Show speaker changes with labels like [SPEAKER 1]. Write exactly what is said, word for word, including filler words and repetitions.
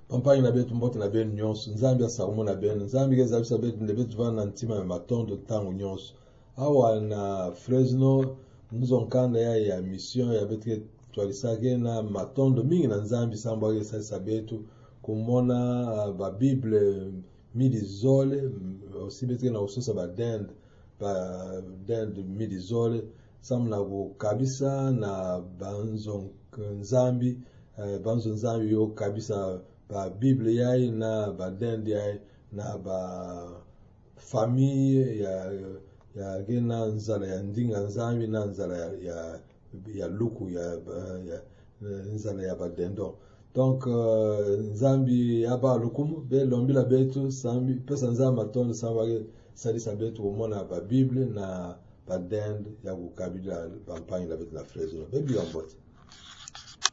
[SPEAKER 1] Pampani na betu mbote na ben nyonso, nzambi asaumo na ben, nzambi geza bisa betu na betu vana ntima ya matondo tangu nyonso. Awa na Fresno, nzo nkanda ya ya mission ya betu tualisake na matondo mingi na nzambi sambo age sasa betu kumona uh, ba Bible midi zole, aussi betu na usosa ba dend, ba dend midi zole, sam na kabisa na banzo nzambi, uh, banzo nzambi yo kabisa ba Bible yai na ba dend yai na ba famille ya ya gena nzala ya ndinga nzambi na nzala ya ya, ya luku ya, ya nzala ya ba dendo. Donc uh, nzambi aba lukumu be lombila betu sambi pesa nzamba tondo samba salisa betu umona ba Bible na ba dend ya kukabila bampani la betu na Fresno. Bebi yambote.